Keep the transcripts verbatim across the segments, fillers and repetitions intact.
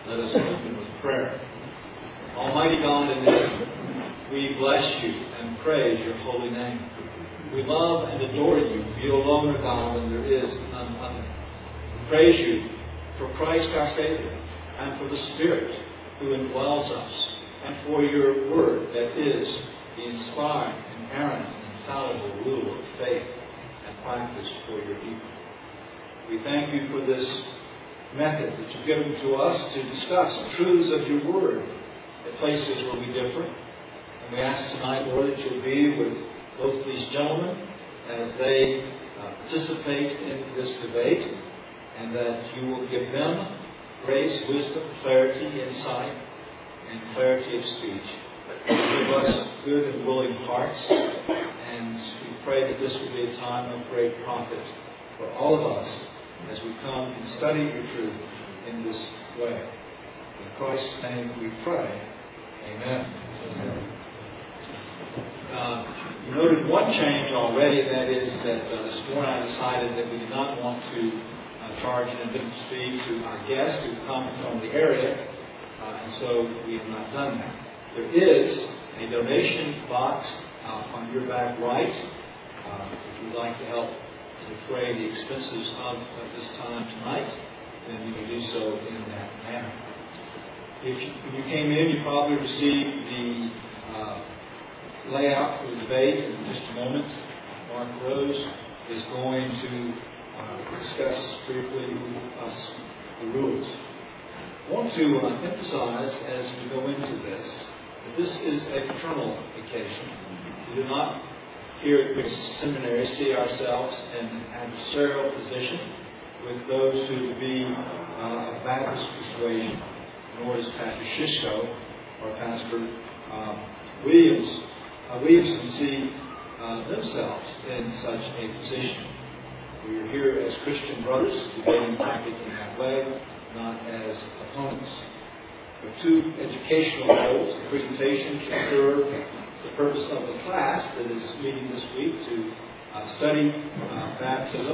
Let us open with prayer. Almighty God and heaven, we bless you and praise your holy name. We love and adore you, for you alone are God, and there is none other. We praise you for Christ our Savior, and for the Spirit who indwells us, and for your word that is the inspired, inerrant, infallible rule of faith and practice for your people. We thank you for this method that you've given to us to discuss the truths of your word at places where we differ. And we ask tonight, Lord, that you'll be with both these gentlemen as they uh, participate in this debate, and that you will give them grace, wisdom, clarity, insight, and clarity of speech. Give us good and willing hearts, and we pray that this will be a time of great profit for all of us as we come and study your truth in this way. In Christ's name we pray. Amen. Amen. Uh, you noted one change already, and that is that uh, this morning I decided that we did not want to uh, charge an admittance fee to our guests who come from the area, uh, and so we have not done that. There is a donation box uh, on your back right uh, if you'd like to help defray the expenses of, of this time tonight, then you can do so in that manner. If you, when you came in, you probably received the uh, layout for the debate. In just a moment, Mark Rose is going to uh, discuss briefly with us the rules. I want to uh, emphasize as we go into this that this is a fraternal occasion. We do not here at Christian Seminary see ourselves in an adversarial position with those who would be uh, of Baptist persuasion, nor does Pastor Shishko or Pastor uh, Williams, uh, Williamson see uh, themselves in such a position. We are here as Christian brothers, debating topic in that way, not as opponents. There are two educational goals. The presentation should serve the purpose of the class that is meeting this week to uh, study uh, baptism,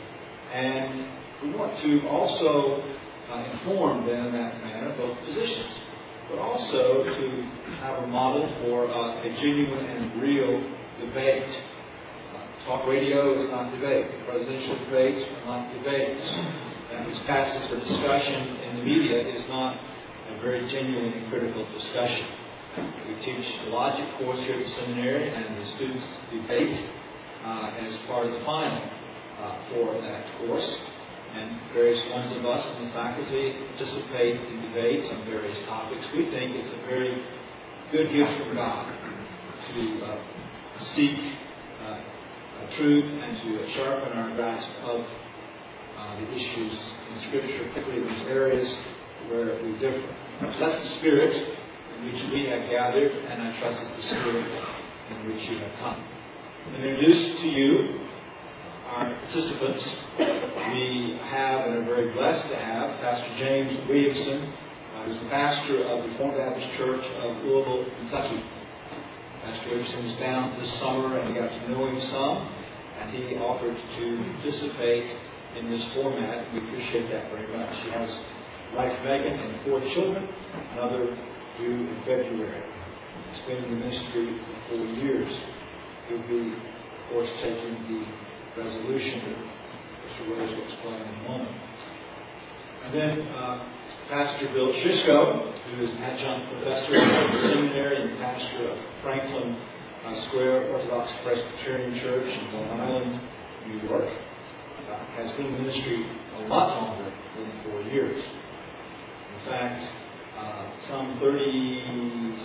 and we want to also uh, inform them in that manner both positions, but also to have a model for uh, a genuine and real debate. Uh, talk radio is not debate. Presidential debates are not debates. And which passes for discussion in the media is not a very genuine and critical discussion. We teach the logic course here at the seminary, and the students debate uh, as part of the final uh, for that course. And various ones of us in the faculty participate in debates on various topics. We think it's a very good gift from God to uh, seek uh, truth and to sharpen our grasp of uh, the issues in Scripture, particularly in those areas where we differ. That's the spirit in which we have gathered, and I trust it's the spirit in which you have come. And introduce to you our participants. We have, and are very blessed to have, Pastor James Williamson, uh, who's the pastor of the Reformed Baptist Church of Louisville, Kentucky. Pastor Williamson was down this summer, and we got to know him some, and he offered to participate in this format. We appreciate that very much. He has wife Megan and four children, another due in February. He's been in the ministry for four years. He'll be, of course, taking the resolution that Mister Rose will explain in a moment. And then uh, Pastor Bill Shishko, who is an adjunct professor at the seminary and pastor of Franklin uh, Square Orthodox Presbyterian Church in Long Island, New York, uh, has been in ministry a lot longer than four years. In fact, uh, some thirty,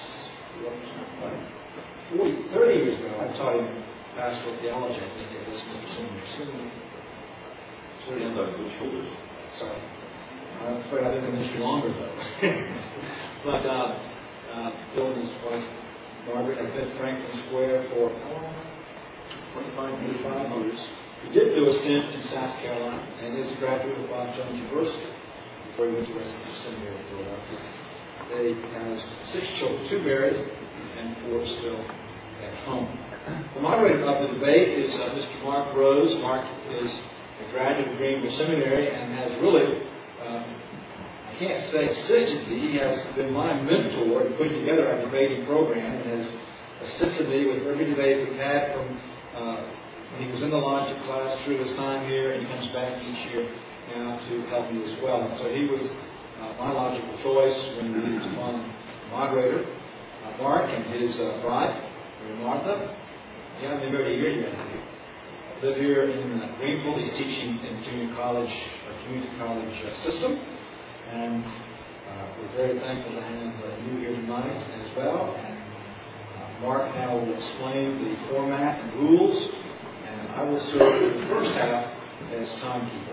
forty, thirty years ago, I taught him pastoral theology, I think, at Westminster Seminary. Certainly, on good shoulders. Sorry. I'm afraid I've been in ministry longer, though. but uh, uh, Bill and his wife, Margaret, have been at Franklin Square for twenty-five years. He did do a stint in South Carolina, and is a graduate of Bob Jones University before he went to Westminster Seminary in Philadelphia. They has six children, two married, and four still at home. The moderator of the debate is uh, Mister Mark Rose. Mark is a graduate of Greenville Seminary and has really um, can't say assisted me. He has been my mentor in putting together our debating program and has assisted me with every debate we've had from uh, when he was in the logic class through his time here, and he comes back each year now to help me as well. And so he was uh, my logical choice when we was on moderator, uh, Mark, and his uh, bride, Martha. You haven't been married a year yet, have you? Live here in uh, Greenville. He's teaching in junior college, or community college uh, system. And uh, we're very thankful to have uh, you here tonight as well. And uh, Mark now will explain the format and rules. And I will serve in the first half as timekeeper.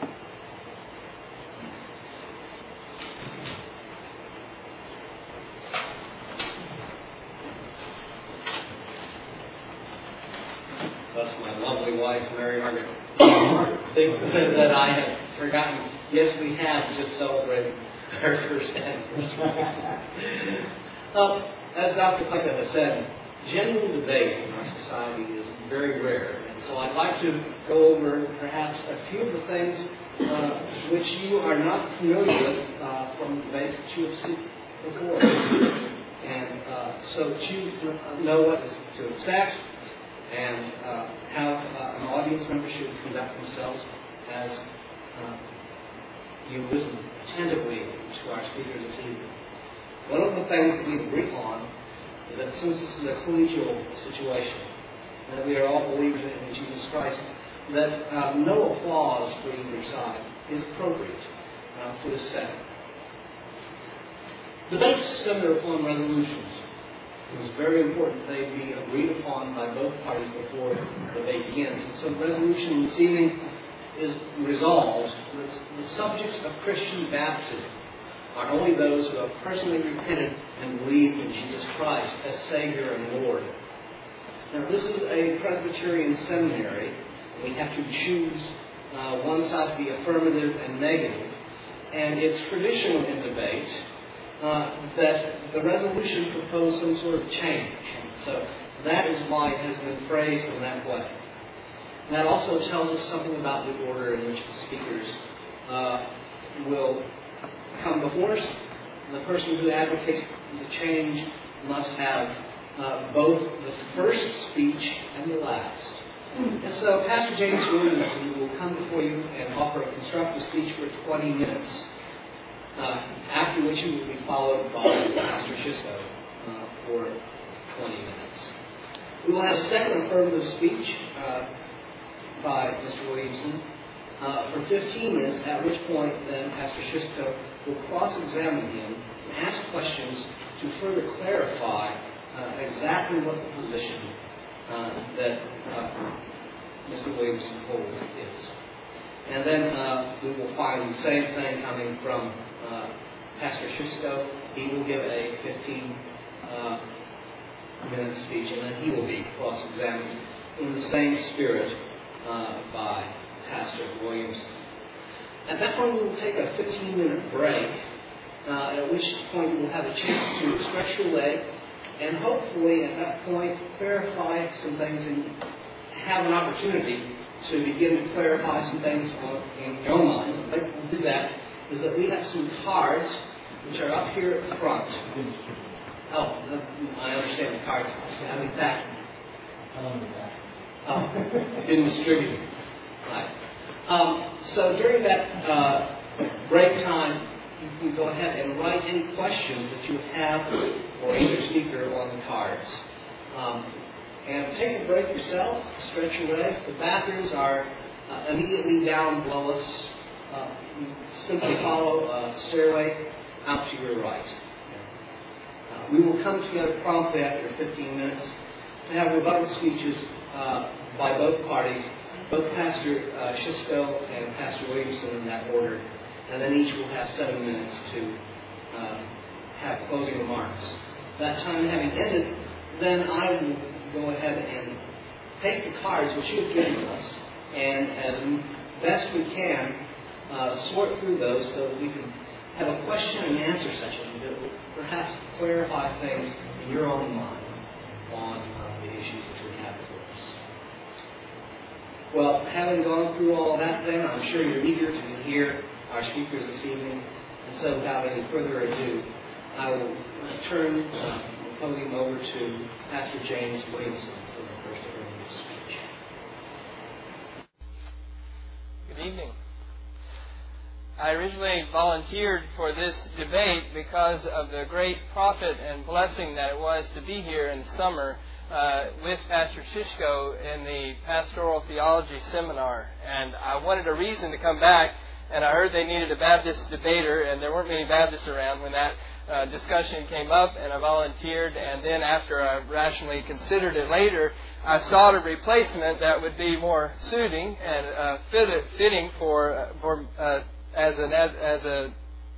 Thus, my lovely wife, Mary Margaret, think that I have forgotten. Yes, we have just celebrated our first anniversary. uh, as Doctor Clayton has said, genuine debate in our society is very rare. And so I'd like to go over perhaps a few of the things uh, which you are not familiar with uh, from debates that you have seen before. And uh, so that you know what is to expect, and uh, have uh, an audience member should conduct themselves as uh, you listen attentively to our speakers this evening. One of the things that we agree on is that since this is a collegial situation, and that we are all believers in Jesus Christ, that uh, no applause for either side is appropriate uh, for this setting. Debates center upon resolutions. It is very important they be agreed upon by both parties before the debate begins. And so the resolution this evening is resolved. The, the subjects of Christian baptism are only those who have personally repented and believed in Jesus Christ as Savior and Lord. Now, this is a Presbyterian seminary. We have to choose uh, one side to be affirmative and negative. And it's traditional in debate Uh, that the resolution proposed some sort of change. So that is why it has been phrased in that way. And that also tells us something about the order in which the speakers uh, will come before us. And the person who advocates the change must have uh, both the first speech and the last. And so Pastor James Williamson will come before you and offer a constructive speech for twenty minutes. Uh, after which he will be followed by Pastor Schisto uh, for twenty minutes. We will have a second affirmative speech uh, by Mister Williamson uh, for fifteen minutes, at which point then Pastor Schisto will cross-examine him and ask questions to further clarify uh, exactly what the position uh, that uh, Mister Williamson holds is. And then uh, we will find the same thing coming from uh, Pastor Schisto. He will give a fifteen minute uh, speech, and then he will be cross-examined in the same spirit uh, by Pastor Williamson. At that point, we will take a fifteen minute break, uh, at which point you will have a chance to stretch your leg, and hopefully at that point clarify some things and have an opportunity to begin to clarify some things in your mind. Like we'll do that is that we have some cards which are up here at the front. Oh, I understand the cards. How many back? Oh, didn't distribute them. Right. Um, so during that uh, break time, you can go ahead and write any questions that you have for either speaker on the cards. Um, And take a break yourself, stretch your legs. The bathrooms are uh, immediately down below us. Uh, you simply follow a stairway out to your right. Uh, we will come together promptly after fifteen minutes to have rebuttal speeches uh, by both parties, both Pastor uh, Schisto and Pastor Williamson in that order. And then each will have seven minutes to uh, have closing remarks. That time having ended, then I will go ahead and take the cards which you have given us, and as best we can, uh, sort through those so that we can have a question and answer session that will perhaps clarify things in your own mind on uh, the issues that we have before us. Well, having gone through all that then, I'm sure you're eager to hear our speakers this evening. And so without any further ado, I will turn uh, the podium over to Pastor James Williamson for the first of his speech. Good evening. I originally volunteered for this debate because of the great profit and blessing that it was to be here in summer uh, with Pastor Shishko in the Pastoral Theology Seminar. And I wanted a reason to come back, and I heard they needed a Baptist debater, and there weren't many Baptists around when that uh, discussion came up, and I volunteered. And then after I rationally considered it later, I sought a replacement that would be more suiting and uh, fit, fitting for uh, for uh, as an as a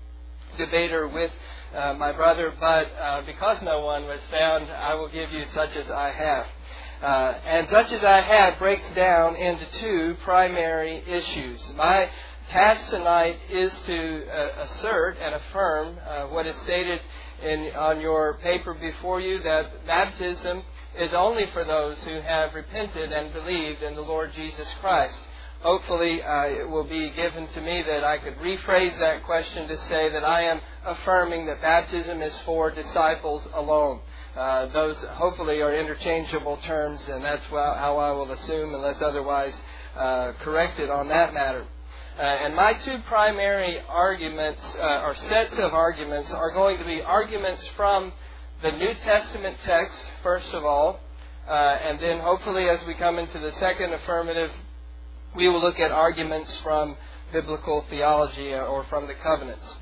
debater with uh, my brother, but uh, because no one was found, I will give you such as I have. Uh, and such as I have breaks down into two primary issues. My task tonight is to uh, assert and affirm uh, what is stated in on your paper before you, that baptism is only for those who have repented and believed in the Lord Jesus Christ. Hopefully, uh, it will be given to me that I could rephrase that question to say that I am affirming that baptism is for disciples alone. Uh, those hopefully are interchangeable terms, and that's how I will assume, unless otherwise uh, corrected on that matter. Uh, and my two primary arguments, uh, or sets of arguments, are going to be arguments from the New Testament text, first of all, uh, and then hopefully as we come into the second affirmative, we will look at arguments from biblical theology or from the covenants.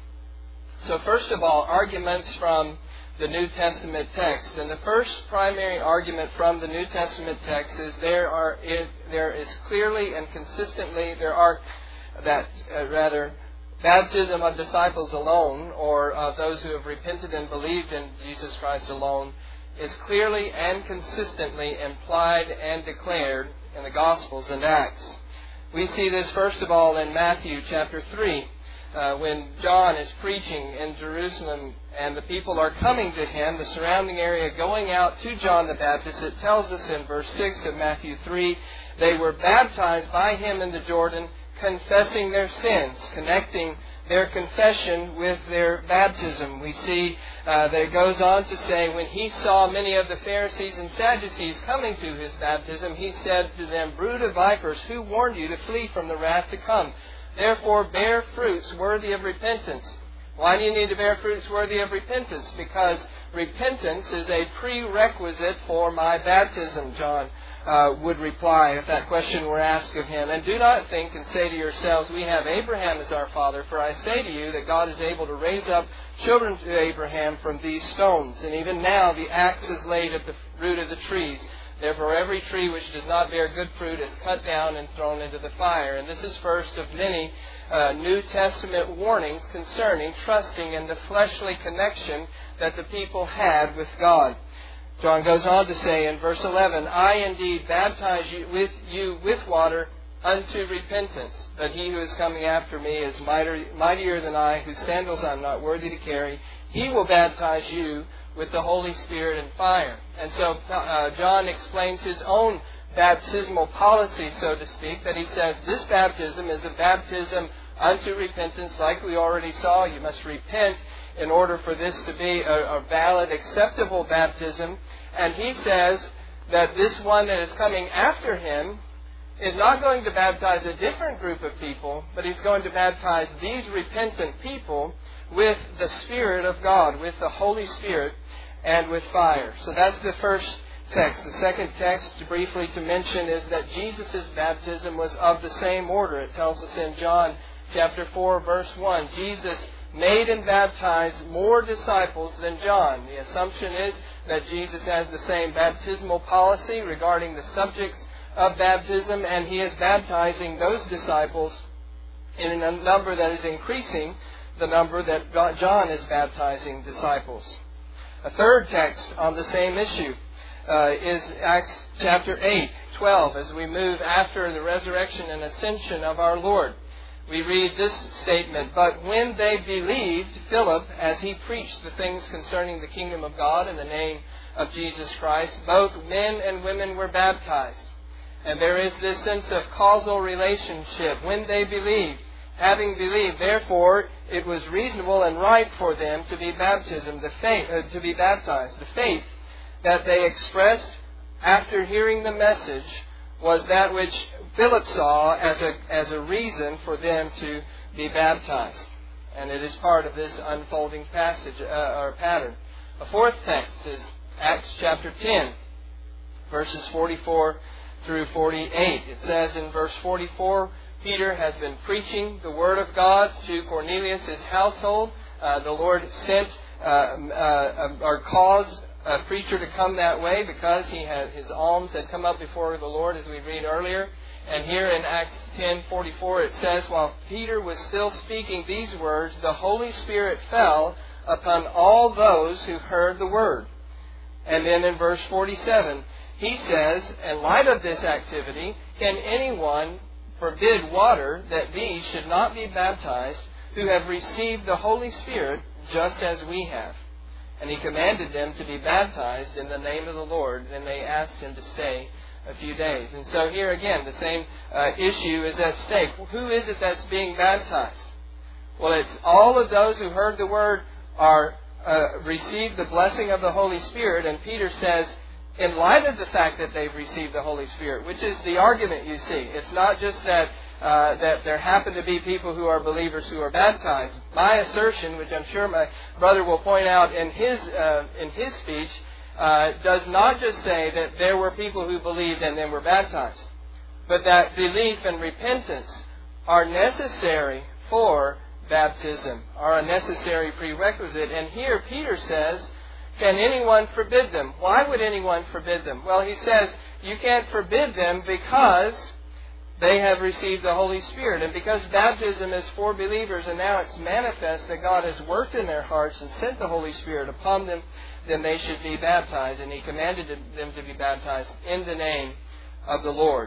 So first of all, arguments from the New Testament text. And the first primary argument from the New Testament text is there are it, there is clearly and consistently there are that uh, rather baptism of disciples alone, or of those who have repented and believed in Jesus Christ alone, is clearly and consistently implied and declared in the Gospels and Acts. We see this first of all in Matthew chapter three, uh, when John is preaching in Jerusalem and the people are coming to him, the surrounding area going out to John the Baptist. It tells us in verse six of Matthew three, they were baptized by him in the Jordan, confessing their sins, connecting their confession with their baptism. We see uh, that it goes on to say, when he saw many of the Pharisees and Sadducees coming to his baptism, he said to them, "Brood of vipers, who warned you to flee from the wrath to come? Therefore bear fruits worthy of repentance." Why do you need to bear fruits worthy of repentance? Because repentance is a prerequisite for my baptism, John uh, would reply if that question were asked of him. And do not think and say to yourselves, "We have Abraham as our father," for I say to you that God is able to raise up children to Abraham from these stones. And even now the axe is laid at the root of the trees. Therefore every tree which does not bear good fruit is cut down and thrown into the fire. And this is first of many uh, New Testament warnings concerning trusting in the fleshly connection that the people had with God. John goes on to say in verse eleven, "I indeed baptize you with you with water unto repentance, but he who is coming after me is mightier, mightier than I, whose sandals I am not worthy to carry. He will baptize you with the Holy Spirit and fire." And so uh, John explains his own baptismal policy, so to speak, that he says this baptism is a baptism unto repentance, like we already saw. You must repent in order for this to be a, a valid, acceptable baptism. And he says that this one that is coming after him is not going to baptize a different group of people, but he's going to baptize these repentant people with the Spirit of God, with the Holy Spirit, and with fire. So that's the first text. The second text, briefly to mention, is that Jesus' baptism was of the same order. It tells us in John chapter four, verse one, Jesus made and baptized more disciples than John. The assumption is that Jesus has the same baptismal policy regarding the subjects of baptism, and he is baptizing those disciples in a number that is increasing the number that John is baptizing disciples. A third text on the same issue uh, is Acts chapter eight, twelve, as we move after the resurrection and ascension of our Lord. We read this statement, "But when they believed Philip, as he preached the things concerning the kingdom of God in the name of Jesus Christ, both men and women were baptized." And there is this sense of causal relationship. When they believed, having believed, therefore it was reasonable and right for them to be baptism, the faith, uh, to be baptized. The faith that they expressed after hearing the message was that which Philip saw as a as a reason for them to be baptized. And it is part of this unfolding passage uh, or pattern. A fourth text is Acts chapter ten, verses forty-four through forty-eight. It says in verse forty-four, Peter has been preaching the Word of God to Cornelius' household. Uh, the Lord sent uh, uh, or caused a preacher to come that way because he had his alms had come up before the Lord, as we read earlier. And here in Acts ten forty-four it says, while Peter was still speaking these words, the Holy Spirit fell upon all those who heard the word. And then in verse forty-seven, he says, in light of this activity, can anyone forbid water that these should not be baptized who have received the Holy Spirit just as we have? And he commanded them to be baptized in the name of the Lord. Then they asked him to stay a few days. And so here again, the same uh, issue is at stake. Who is it that's being baptized? Well, it's all of those who heard the word are uh, received the blessing of the Holy Spirit. And Peter says, in light of the fact that they've received the Holy Spirit, which is the argument you see. It's not just that uh, that there happen to be people who are believers who are baptized. My assertion, which I'm sure my brother will point out in his uh, in his speech, uh, does not just say that there were people who believed and then were baptized, but that belief and repentance are necessary for baptism, are a necessary prerequisite. And here Peter says, can anyone forbid them? Why would anyone forbid them? Well, he says, you can't forbid them because they have received the Holy Spirit. And because baptism is for believers and now it's manifest that God has worked in their hearts and sent the Holy Spirit upon them, then they should be baptized. And he commanded them to be baptized in the name of the Lord.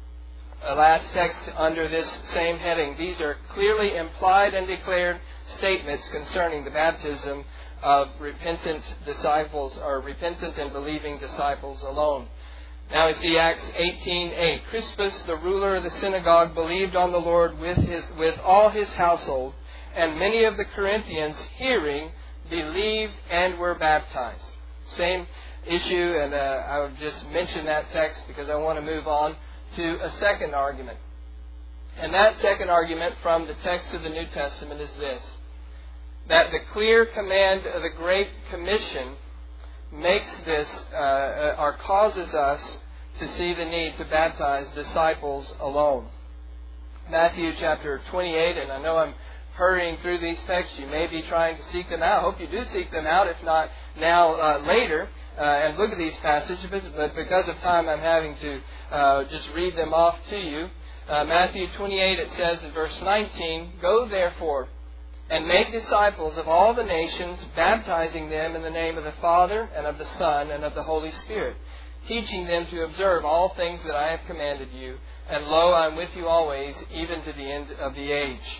A last text under this same heading. These are clearly implied and declared statements concerning the baptism of repentant disciples, or repentant and believing disciples alone. Now we see Acts eighteen eight. Crispus, the ruler of the synagogue, believed on the Lord with his with all his household, and many of the Corinthians, hearing, believed and were baptized. Same issue, and uh, I would just mention that text because I want to move on to a second argument. And that second argument from the text of the New Testament is this: that the clear command of the Great Commission makes this, uh, or causes us to see the need to baptize disciples alone. Matthew chapter twenty-eight, and I know I'm hurrying through these texts. You may be trying to seek them out. I hope you do seek them out, if not now, uh, later, uh, and look at these passages. But because of time, I'm having to uh, just read them off to you. Uh, Matthew twenty-eight, it says in verse nineteen, "Go therefore and make disciples of all the nations, baptizing them in the name of the Father, and of the Son, and of the Holy Spirit, teaching them to observe all things that I have commanded you. And lo, I am with you always, even to the end of the age."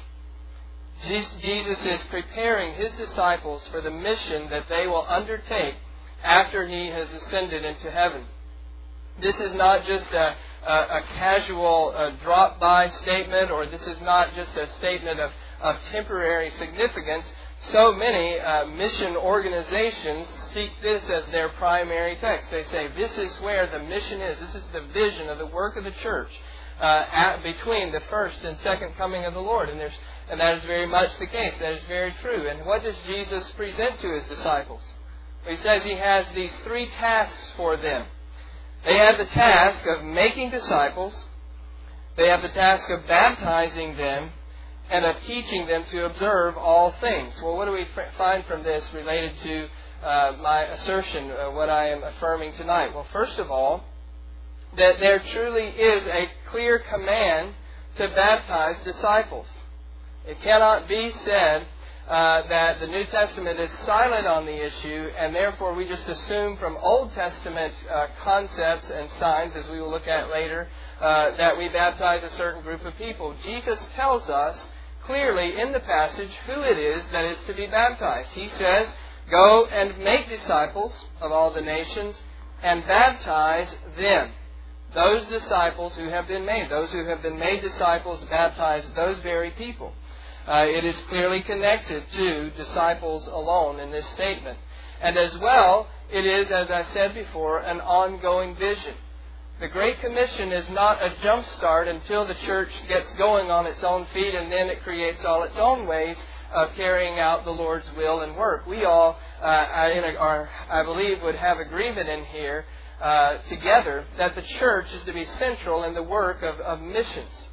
Jesus is preparing His disciples for the mission that they will undertake after He has ascended into heaven. This is not just a, a, a casual uh, drop-by statement, or this is not just a statement of of temporary significance. So many uh, mission organizations seek this as their primary text. They say, this is where the mission is. This is the vision of the work of the church uh, at, between the first and second coming of the Lord. And, there's, and that is very much the case. That is very true. And what does Jesus present to His disciples? He says He has these three tasks for them. They have the task of making disciples. They have the task of baptizing them, and of teaching them to observe all things. Well, what do we find from this related to uh, my assertion, uh, what I am affirming tonight? Well, first of all, that there truly is a clear command to baptize disciples. It cannot be said uh, that the New Testament is silent on the issue, and therefore we just assume from Old Testament uh, concepts and signs, as we will look at later, uh, that we baptize a certain group of people. Jesus tells us clearly in the passage who it is that is to be baptized. He says, "Go and make disciples of all the nations and baptize them." Those disciples who have been made, those who have been made disciples, baptize those very people. Uh, it is clearly connected to disciples alone in this statement. And as well, it is, as I said before, an ongoing vision. The Great Commission is not a jump start until the church gets going on its own feet and then it creates all its own ways of carrying out the Lord's will and work. We all, uh, I, are, I believe, would have agreement in here uh, together that the church is to be central in the work of, of missions.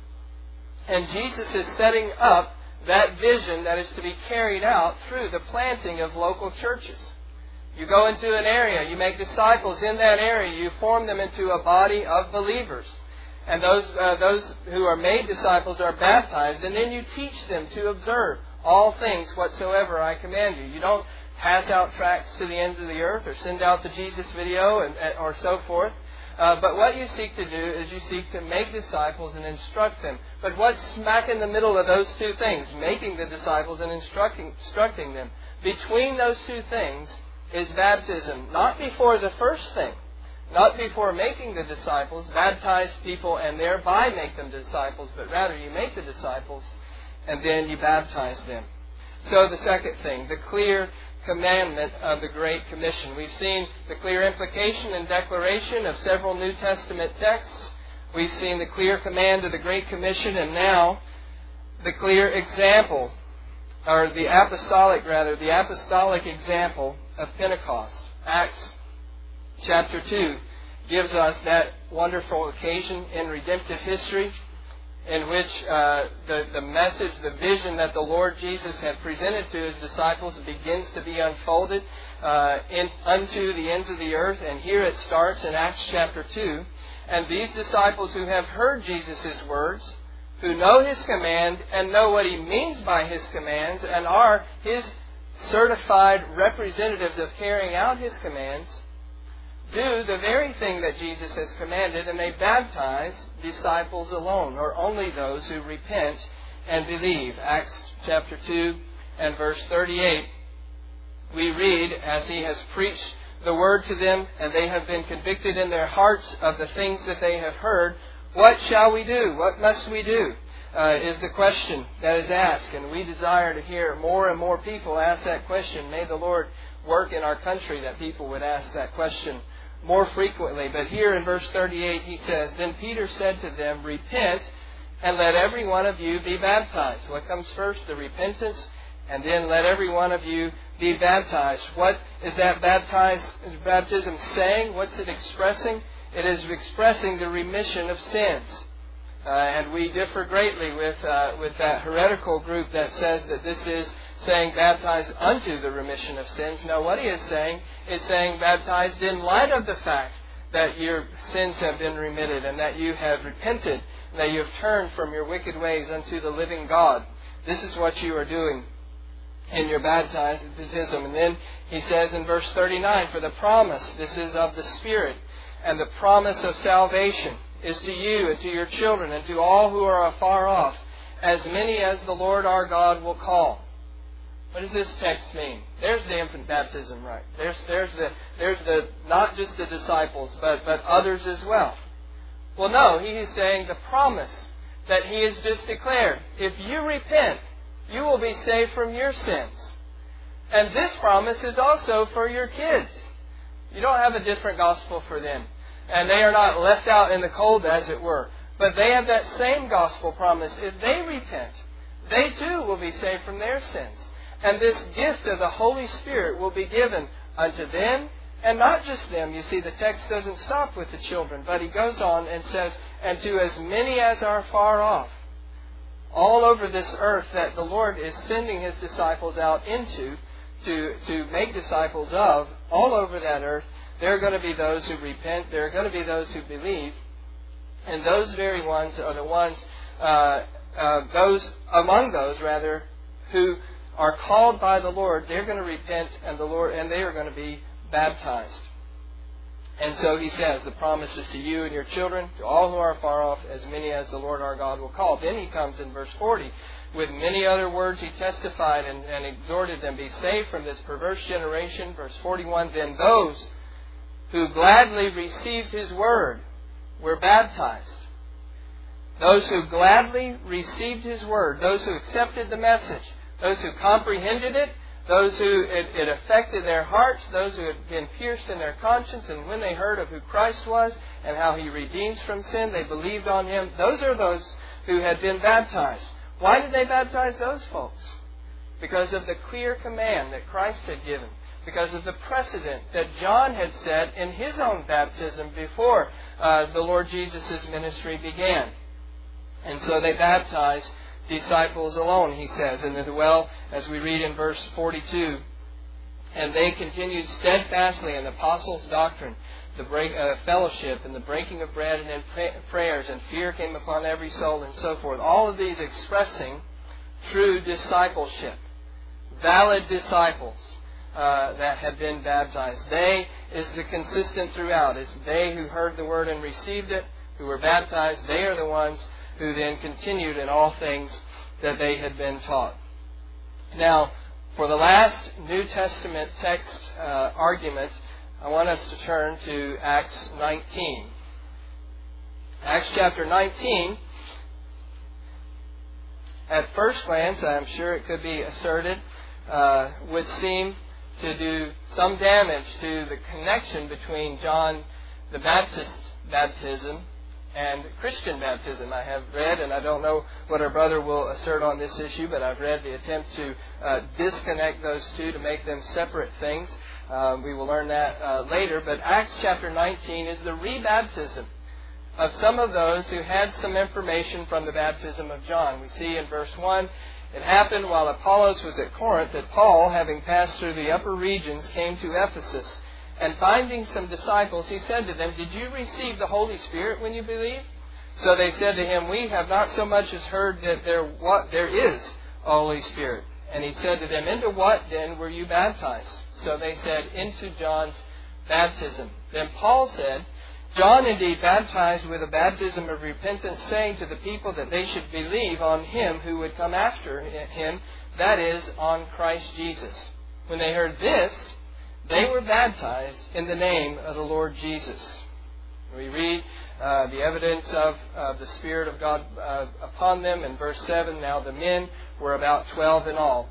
And Jesus is setting up that vision that is to be carried out through the planting of local churches. You go into an area, you make disciples in that area, you form them into a body of believers. And those uh, those who are made disciples are baptized, and then you teach them to observe all things whatsoever I command you. You don't pass out tracts to the ends of the earth or send out the Jesus video and, and or so forth. Uh, but what you seek to do is you seek to make disciples and instruct them. But what's smack in the middle of those two things, making the disciples and instructing, instructing them, between those two things is baptism. Not before the first thing, not before making the disciples, baptize people and thereby make them disciples, but rather you make the disciples and then you baptize them. So the second thing, the clear commandment of the Great Commission. We've seen the clear implication and declaration of several New Testament texts. We've seen the clear command of the Great Commission, and now the clear example, or the apostolic rather, the apostolic example of Pentecost. Acts chapter two gives us that wonderful occasion in redemptive history in which uh, the, the message, the vision that the Lord Jesus had presented to His disciples begins to be unfolded uh, in, unto the ends of the earth. And here it starts in Acts chapter two. And these disciples who have heard Jesus' words, who know His command and know what He means by His commands and are His certified representatives of carrying out His commands, do the very thing that Jesus has commanded, and they baptize disciples alone, or only those who repent and believe. Acts chapter two and verse thirty-eight, we read, as He has preached the word to them, and they have been convicted in their hearts of the things that they have heard, what shall we do? What must we do? Uh, is the question that is asked, and we desire to hear more and more people ask that question. May the Lord work in our country that people would ask that question more frequently. But here in verse thirty-eight he says, Then Peter said to them, Repent, and let every one of you be baptized. What comes first? The repentance, and then let every one of you be baptized. What is that baptized, baptism saying? What's it expressing? It is expressing the remission of sins. Uh, and we differ greatly with uh, with that heretical group that says that this is saying baptized unto the remission of sins. No, what he is saying is saying baptized in light of the fact that your sins have been remitted and that you have repented, and that you have turned from your wicked ways unto the living God. This is what you are doing in your baptism. And then he says in verse thirty-nine, For the promise, this is of the Spirit, and the promise of salvation is to you and to your children and to all who are afar off, as many as the Lord our God will call. What does this text mean? There's the infant baptism, right? There's there's the there's the not just the disciples, but but others as well. Well, no, he is saying the promise that he has just declared. If you repent, you will be saved from your sins. And this promise is also for your kids. You don't have a different gospel for them. And they are not left out in the cold, as it were. But they have that same gospel promise. If they repent, they too will be saved from their sins. And this gift of the Holy Spirit will be given unto them, and not just them. You see, the text doesn't stop with the children, but he goes on and says, and to as many as are far off. All over this earth that the Lord is sending His disciples out into to, to make disciples of, all over that earth, there are going to be those who repent. There are going to be those who believe. And those very ones are the ones, uh, uh, those among those, rather, who are called by the Lord. They're going to repent, and the Lord, and they are going to be baptized. And so he says, the promise is to you and your children, to all who are far off, as many as the Lord our God will call. Then he comes in verse forty. With many other words he testified and, and exhorted them, be saved from this perverse generation. Verse forty-one, then those who gladly received his word were baptized. those who gladly received His Word, those who accepted the message, those who comprehended it, those who it, it affected their hearts, those who had been pierced in their conscience, and when they heard of who Christ was and how He redeems from sin, they believed on Him. Those are those who had been baptized. Why did they baptize those folks? Because of the clear command that Christ had given. Because of the precedent that John had set in his own baptism before uh, the Lord Jesus' ministry began. And so they baptized disciples alone, he says. And as well, as we read in verse forty-two, and they continued steadfastly in the apostles' doctrine, the break, uh, fellowship, and the breaking of bread, and in prayers, and fear came upon every soul, and so forth. All of these expressing true discipleship, valid disciples uh, that had been baptized. They is the consistent throughout. It's they who heard the word and received it, who were baptized. They are the ones who then continued in all things that they had been taught. Now, for the last New Testament text uh, argument, I want us to turn to Acts nineteen. Acts chapter nineteen, at first glance, I'm sure it could be asserted, uh, would seem to do some damage to the connection between John the Baptist's baptism and Christian baptism. I have read, and I don't know what our brother will assert on this issue, but I've read the attempt to uh, disconnect those two to make them separate things. Uh, we will learn that uh, later. But Acts chapter nineteen is the rebaptism of some of those who had some information from the baptism of John. We see in verse one, it happened while Apollos was at Corinth that Paul, having passed through the upper regions, came to Ephesus. And finding some disciples, he said to them, "Did you receive the Holy Spirit when you believed?" So they said to him, "We have not so much as heard that there what there is a Holy Spirit." And he said to them, "Into what then were you baptized?" So they said, "Into John's baptism." Then Paul said, "John indeed baptized with a baptism of repentance, saying to the people that they should believe on Him who would come after Him, that is, on Christ Jesus." When they heard this, they were baptized in the name of the Lord Jesus. We read uh, the evidence of uh, the Spirit of God uh, upon them in verse seven. Now the men were about twelve in all.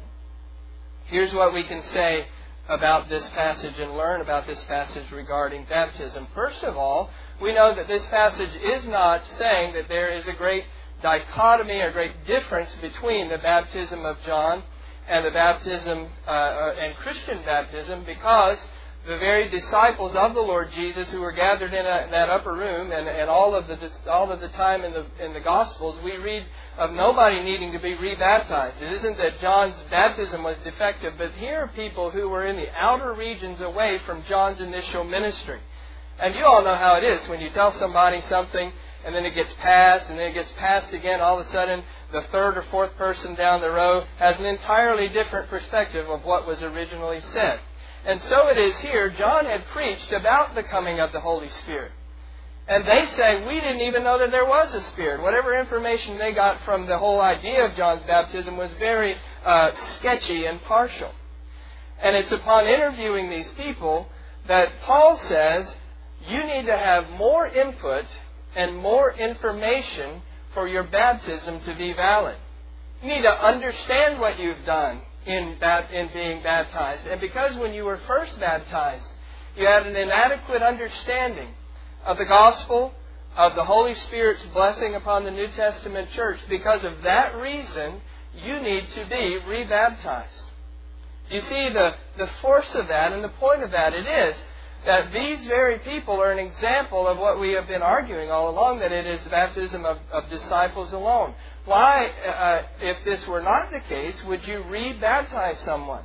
Here's what we can say about this passage and learn about this passage regarding baptism. First of all, we know that this passage is not saying that there is a great dichotomy or great difference between the baptism of John and the baptism uh, and Christian baptism, because the very disciples of the Lord Jesus who were gathered in, a, in that upper room, and, and all of the all of the time in the in the Gospels, we read of nobody needing to be rebaptized. It isn't that John's baptism was defective, but here are people who were in the outer regions away from John's initial ministry. And you all know how it is when you tell somebody something, and then it gets passed, and then it gets passed again. All of a sudden, the third or fourth person down the row has an entirely different perspective of what was originally said. And so it is here. John had preached about the coming of the Holy Spirit. And they say, we didn't even know that there was a Spirit. Whatever information they got from the whole idea of John's baptism was very uh, sketchy and partial. And it's upon interviewing these people that Paul says, you need to have more input and more information for your baptism to be valid. You need to understand what you've done in, bat- in being baptized. And because when you were first baptized, you had an inadequate understanding of the gospel, of the Holy Spirit's blessing upon the New Testament church, because of that reason, you need to be rebaptized. You see the, the force of that and the point of that. It is that these very people are an example of what we have been arguing all along, that it is baptism of, of disciples alone. Why, uh, if this were not the case, would you re-baptize someone?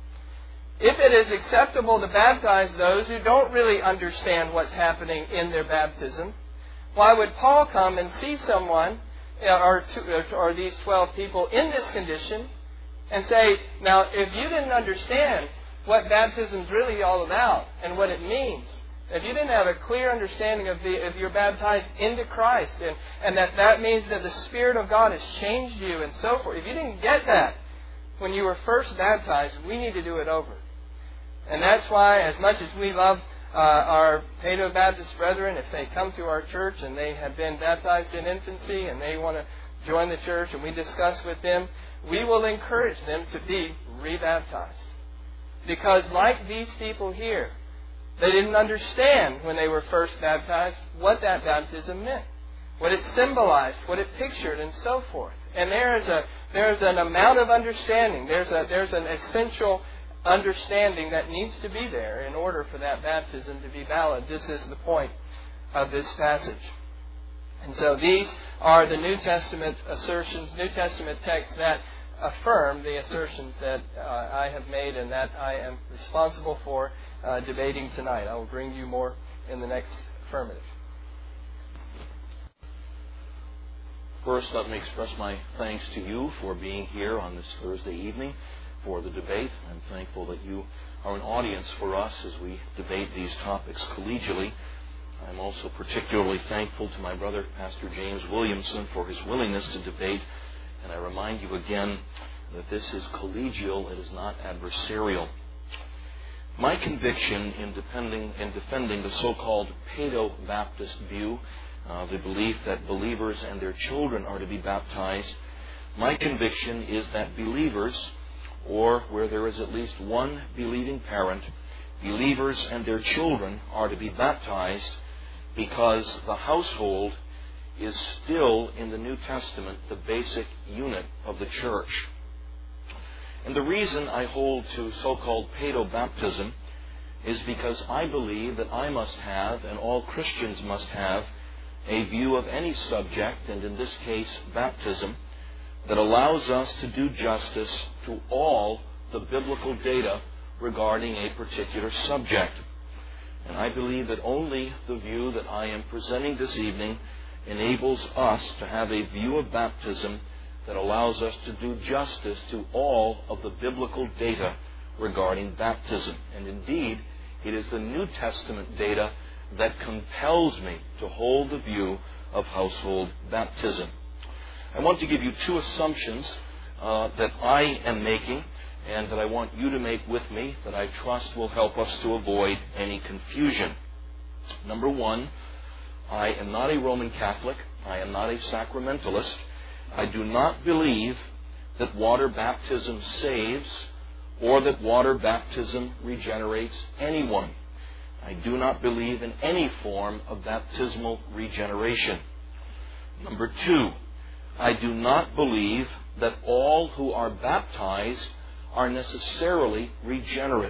If it is acceptable to baptize those who don't really understand what's happening in their baptism, why would Paul come and see someone, or, or these twelve people, in this condition, and say, now, if you didn't understand what baptism is really all about and what it means, if you didn't have a clear understanding of the, if you're baptized into Christ, and, and that that means that the Spirit of God has changed you and so forth, if you didn't get that when you were first baptized, we need to do it over. And that's why, as much as we love uh, our Paedo Baptist brethren, if they come to our church and they have been baptized in infancy and they want to join the church and we discuss with them, we will encourage them to be rebaptized. Because like these people here, they didn't understand when they were first baptized what that baptism meant, what it symbolized, what it pictured, and so forth. And there is a there's an amount of understanding. There's a there's an essential understanding that needs to be there in order for that baptism to be valid. This is the point of this passage. And so these are the New Testament assertions, New Testament texts that affirm the assertions that uh, I have made and that I am responsible for uh, debating tonight. I will bring you more in the next affirmative. First, let me express my thanks to you for being here on this Thursday evening for the debate. I'm thankful that you are an audience for us as we debate these topics collegially. I'm also particularly thankful to my brother, Pastor James Williamson, for his willingness to debate. And I remind you again that this is collegial, it is not adversarial. My conviction in defending, in defending the so-called Paedo-Baptist view, uh, the belief that believers and their children are to be baptized, my conviction is that believers, or where there is at least one believing parent, believers and their children are to be baptized because the household is still in the New Testament the basic unit of the church. And the reason I hold to so-called paedo-baptism is because I believe that I must have, and all Christians must have, a view of any subject, and in this case baptism, that allows us to do justice to all the biblical data regarding a particular subject. And I believe that only the view that I am presenting this evening enables us to have a view of baptism that allows us to do justice to all of the biblical data regarding baptism. And indeed, it is the New Testament data that compels me to hold the view of household baptism. I want to give you two assumptions uh, that I am making and that I want you to make with me that I trust will help us to avoid any confusion. Number one, I am not a Roman Catholic. I am not a sacramentalist. I do not believe that water baptism saves or that water baptism regenerates anyone. I do not believe in any form of baptismal regeneration. Number two, I do not believe that all who are baptized are necessarily regenerate.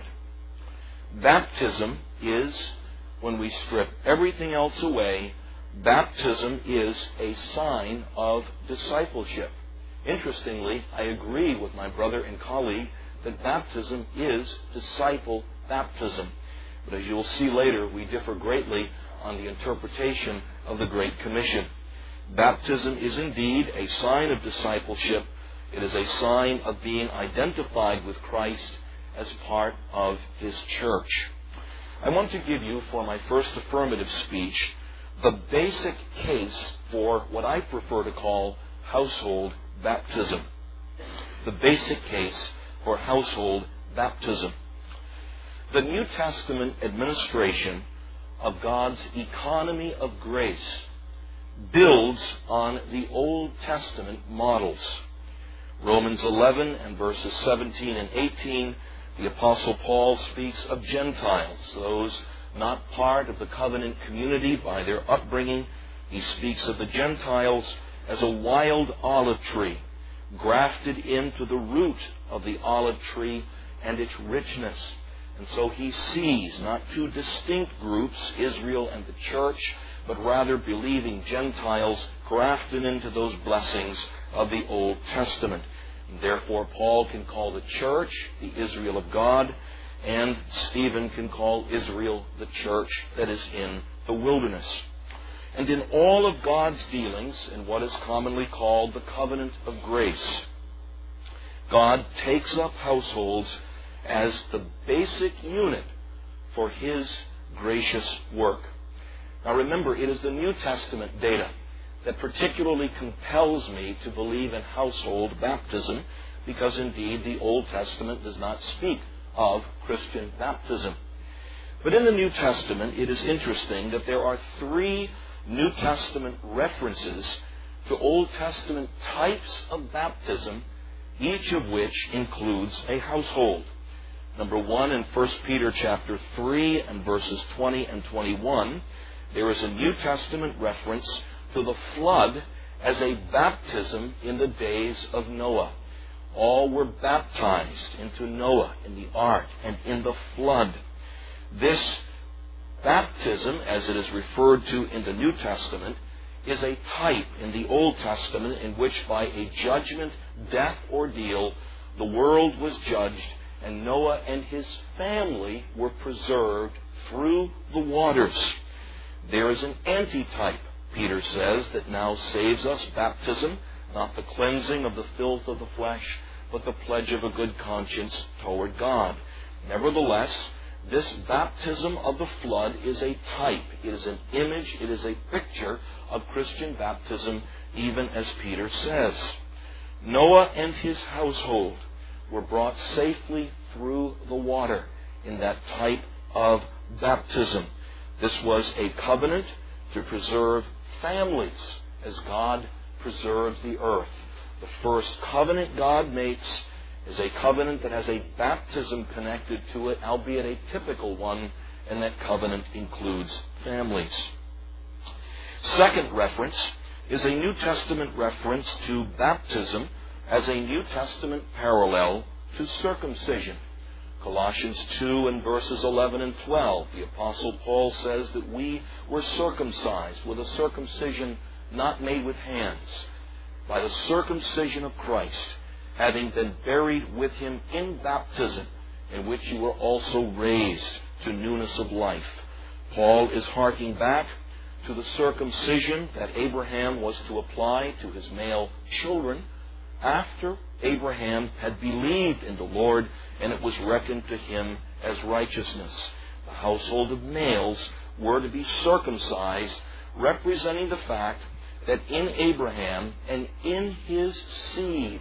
Baptism is, when we strip everything else away, baptism is a sign of discipleship. Interestingly, I agree with my brother and colleague that baptism is disciple baptism. But as you will see later, we differ greatly on the interpretation of the Great Commission. Baptism is indeed a sign of discipleship. It is a sign of being identified with Christ as part of His church. I want to give you, for my first affirmative speech, the basic case for what I prefer to call household baptism. The basic case for household baptism. The New Testament administration of God's economy of grace builds on the Old Testament models. Romans eleven and verses seventeen and eighteen, the Apostle Paul speaks of Gentiles, those not part of the covenant community by their upbringing. He speaks of the Gentiles as a wild olive tree, grafted into the root of the olive tree and its richness. And so he sees not two distinct groups, Israel and the church, but rather believing Gentiles grafted into those blessings of the Old Testament. And therefore, Paul can call the church the Israel of God, and Stephen can call Israel the church that is in the wilderness. And in all of God's dealings in what is commonly called the covenant of grace, God takes up households as the basic unit for His gracious work. Now remember, it is the New Testament data that particularly compels me to believe in household baptism, because indeed the Old Testament does not speak of Christian baptism. But in the New Testament, it is interesting that there are three New Testament references to Old Testament types of baptism, each of which includes a household. Number one, in First Peter chapter three and verses twenty and twenty-one, there is a New Testament reference to the flood as a baptism in the days of Noah. All were baptized into Noah in the ark and in the flood. This baptism, as it is referred to in the New Testament, is a type in the Old Testament in which by a judgment, death ordeal, the world was judged and Noah and his family were preserved through the waters. There is an antitype, Peter says, that now saves us, baptism, not the cleansing of the filth of the flesh, but the pledge of a good conscience toward God. Nevertheless, this baptism of the flood is a type. It is an image. It is a picture of Christian baptism, even as Peter says. Noah and his household were brought safely through the water in that type of baptism. This was a covenant to preserve families as God preserves the earth. The first covenant God makes is a covenant that has a baptism connected to it, albeit a typical one, and that covenant includes families. Second reference is a New Testament reference to baptism as a New Testament parallel to circumcision. Colossians two and verses eleven and twelve, the Apostle Paul says that we were circumcised with a circumcision not made with hands, by the circumcision of Christ, having been buried with him in baptism, in which you were also raised to newness of life. Paul is harking back to the circumcision that Abraham was to apply to his male children after Abraham had believed in the Lord and it was reckoned to him as righteousness. The household of males were to be circumcised, representing the fact that in Abraham and in his seed,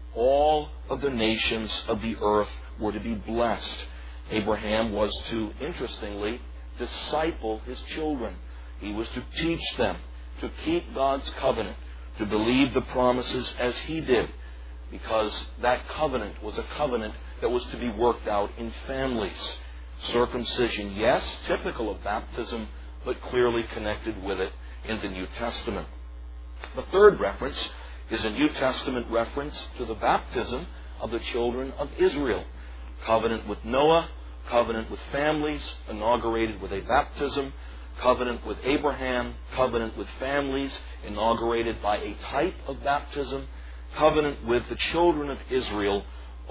all of the nations of the earth were to be blessed. Abraham was to, interestingly, disciple his children. He was to teach them to keep God's covenant, to believe the promises as he did, because that covenant was a covenant that was to be worked out in families. Circumcision, yes, typical of baptism, but clearly connected with it in the New Testament. The third reference is a New Testament reference to the baptism of the children of Israel. Covenant with Noah, covenant with families, inaugurated with a baptism. Covenant with Abraham, covenant with families, inaugurated by a type of baptism. Covenant with the children of Israel,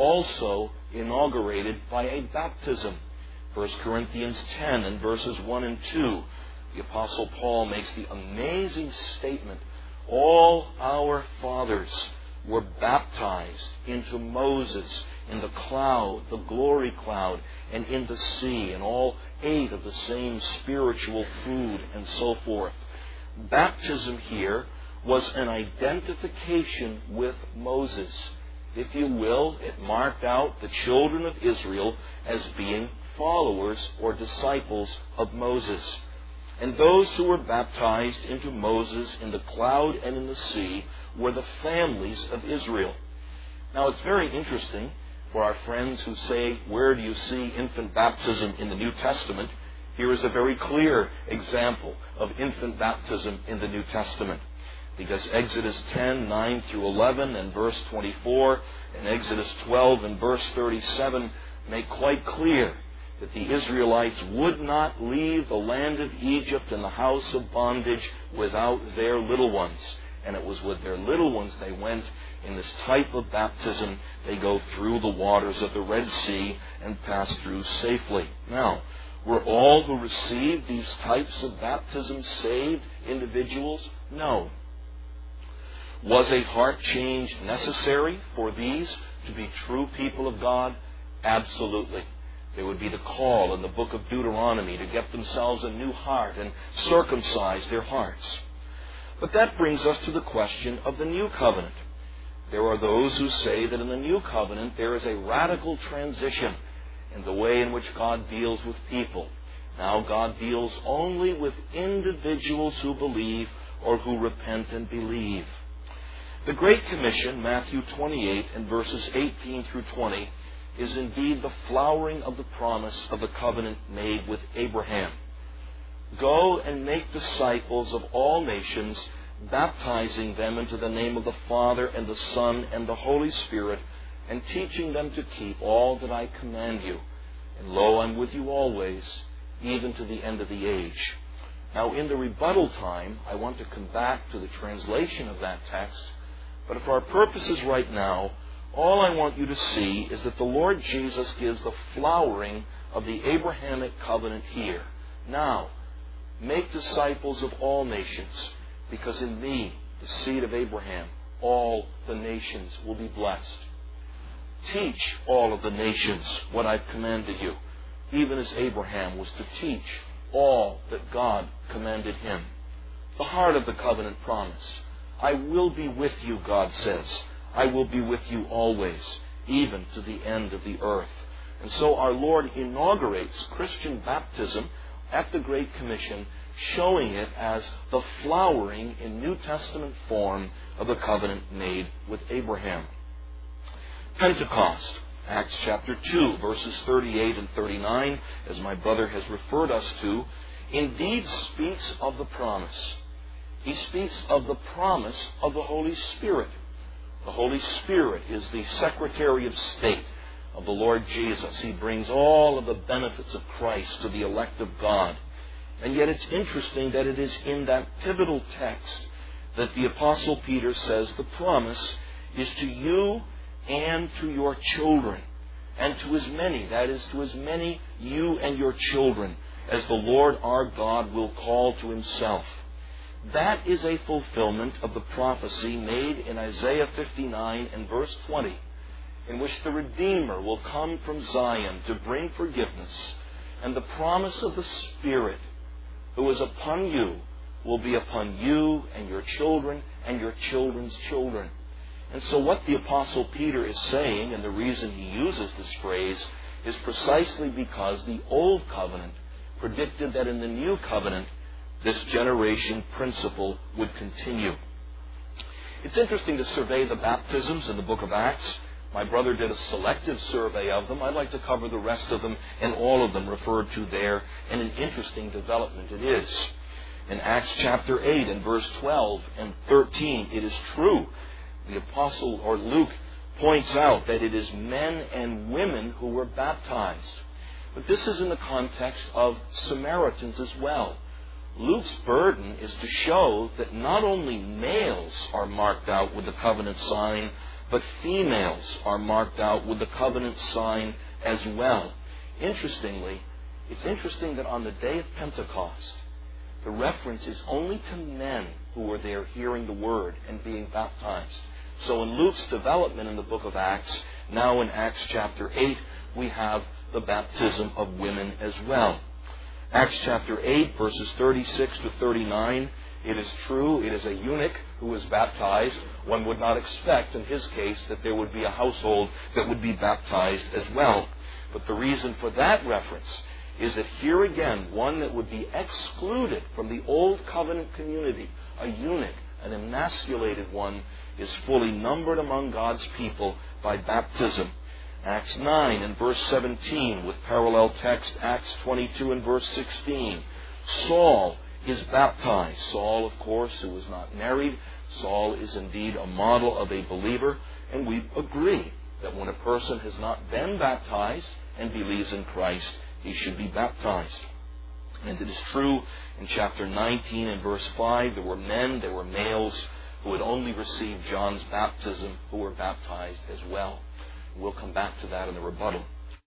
also inaugurated by a baptism. First Corinthians ten and verses one and two, the Apostle Paul makes the amazing statement, all our fathers were baptized into Moses in the cloud, the glory cloud, and in the sea, and all ate of the same spiritual food, and so forth. Baptism here was an identification with Moses. If you will, it marked out the children of Israel as being followers or disciples of Moses. And those who were baptized into Moses in the cloud and in the sea were the families of Israel. Now, it's very interesting for our friends who say, where do you see infant baptism in the New Testament? Here is a very clear example of infant baptism in the New Testament. Because Exodus ten, nine through eleven and verse twenty-four and Exodus twelve and verse thirty-seven make quite clear that the Israelites would not leave the land of Egypt and the house of bondage without their little ones. And it was with their little ones they went. In this type of baptism, they go through the waters of the Red Sea and pass through safely. Now, were all who received these types of baptism saved individuals? No. Was a heart change necessary for these to be true people of God? Absolutely. There would be the call in the book of Deuteronomy to get themselves a new heart and circumcise their hearts. But that brings us to the question of the new covenant. There are those who say that in the new covenant there is a radical transition in the way in which God deals with people. Now God deals only with individuals who believe or who repent and believe. The Great Commission, Matthew twenty-eight and verses eighteen through twenty, is indeed the flowering of the promise of the covenant made with Abraham. Go and make disciples of all nations, baptizing them into the name of the Father and the Son and the Holy Spirit, and teaching them to keep all that I command you. And lo, I'm with you always, even to the end of the age. Now, in the rebuttal time, I want to come back to the translation of that text, but for our purposes right now, all I want you to see is that the Lord Jesus gives the flowering of the Abrahamic covenant here. Now, make disciples of all nations, because in me, the seed of Abraham, all the nations will be blessed. Teach all of the nations what I've commanded you, even as Abraham was to teach all that God commanded him. The heart of the covenant promise. I will be with you, God says. I will be with you always, even to the end of the earth. And so our Lord inaugurates Christian baptism at the Great Commission, showing it as the flowering in New Testament form of the covenant made with Abraham. Pentecost, Acts chapter two, verses thirty-eight and thirty-nine, as my brother has referred us to, indeed speaks of the promise. He speaks of the promise of the Holy Spirit. The Holy Spirit is the Secretary of State of the Lord Jesus. He brings all of the benefits of Christ to the elect of God. And yet it's interesting that it is in that pivotal text that the Apostle Peter says the promise is to you and to your children, and to as many, that is, to as many you and your children, as the Lord our God will call to himself. That is a fulfillment of the prophecy made in Isaiah fifty-nine and verse twenty, in which the Redeemer will come from Zion to bring forgiveness, and the promise of the Spirit who is upon you will be upon you and your children and your children's children. And so what the Apostle Peter is saying, and the reason he uses this phrase, is precisely because the Old Covenant predicted that in the New Covenant, this generation principle would continue. It's interesting to survey the baptisms in the book of Acts. My brother did a selective survey of them. I'd like to cover the rest of them and all of them referred to there, and an interesting development it is. In Acts chapter eight and verse twelve and thirteen, it is true. The apostle, or Luke, points out that it is men and women who were baptized. But this is in the context of Samaritans as well. Luke's burden is to show that not only males are marked out with the covenant sign, but females are marked out with the covenant sign as well. Interestingly, it's interesting that on the day of Pentecost, the reference is only to men who were there hearing the word and being baptized. So in Luke's development in the book of Acts, now in Acts chapter eight, we have the baptism of women as well. Acts chapter eight, verses thirty-six to thirty-nine, it is true, it is a eunuch who was baptized. One would not expect, in his case, that there would be a household that would be baptized as well. But the reason for that reference is that here again, one that would be excluded from the Old Covenant community, a eunuch, an emasculated one, is fully numbered among God's people by baptism. Acts nine and verse seventeen, with parallel text, Acts twenty-two and verse sixteen. Saul is baptized. Saul, of course, who was not married. Saul is indeed a model of a believer, and we agree that when a person has not been baptized and believes in Christ, he should be baptized. And it is true in chapter nineteen and verse five, there were men, there were males who had only received John's baptism who were baptized as well. We'll come back to that in the rebuttal.